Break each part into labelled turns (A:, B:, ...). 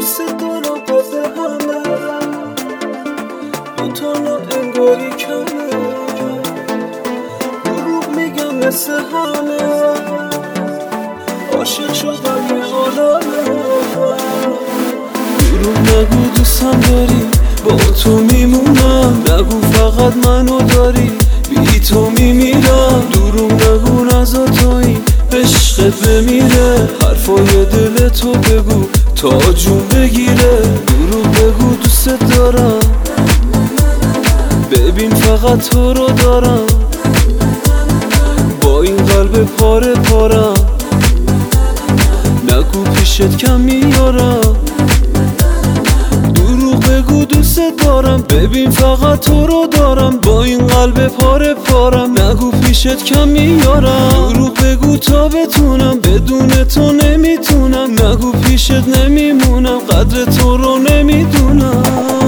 A: دوست دارم قبل همه، دوتانا انگاری کمه، دروغ میگم مثل همه، عاشق شدم یه عالمه. دروغ نگو دوستم داری، با تو میمونم، نگو فقط منو داری، بی تو میمیرم. دروغ نگو نزا تویی عشقت بمیره، حرفای دل تو بگو تا جون بگیره. دروغ بگو دوست دارم، ببین فقط تو رو دارم، با این قلب پاره پارم، نگو پیشت کم میارم. دروغ بگو دوست دارم، ببین فقط تو رو دارم، با این قلب پاره پارم، نگو پیشت کم میارم. دروغ بگو تا بتونم، بدون تو نمیتونم، نگو پیشت نمیمونم، قدر تو رو نمیدونم.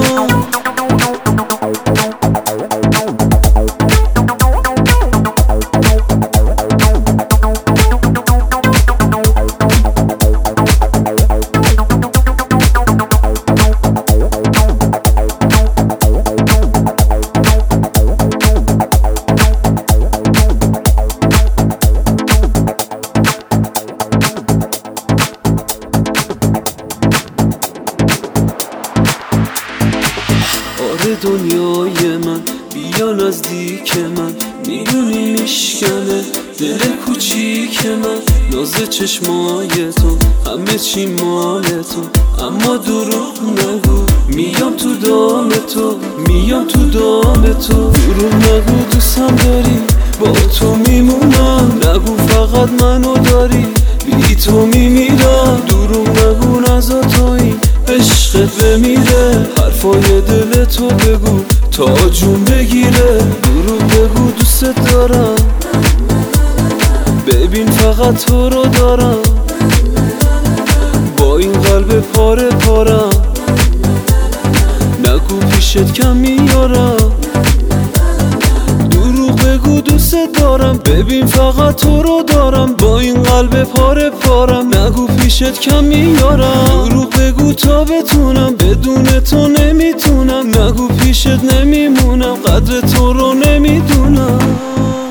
A: دنیای من بیا نزدیک من، میدونی میشکنه دل کوچیک من، ناز چشمای تو همه چی مال تو، اما دروغ نگو میام تو دام تو، میام تو دام تو. دروغ نگو دوستم داری، با تو میمونم، نگو فقط منو داری، بی تو میمیرم. دروغ نگو نزا تویی عشقت بمیره، حرفای دل تو بگو تا جون بگیره. دروغ بگو دوست دارم، ببین فقط تو رو دارم، با این قلب پاره پارم، نگو پیشت کم میارم. دروغ بگو دوست دارم، ببین فقط تو رو دارم، با این قلب پاره پارم، نگو پیشت کم میارم. دروغ بگو تا بتونم، بدون تو نمیتونم، نگو پیشت نمیمونم، قدر تو رو نمیدونم.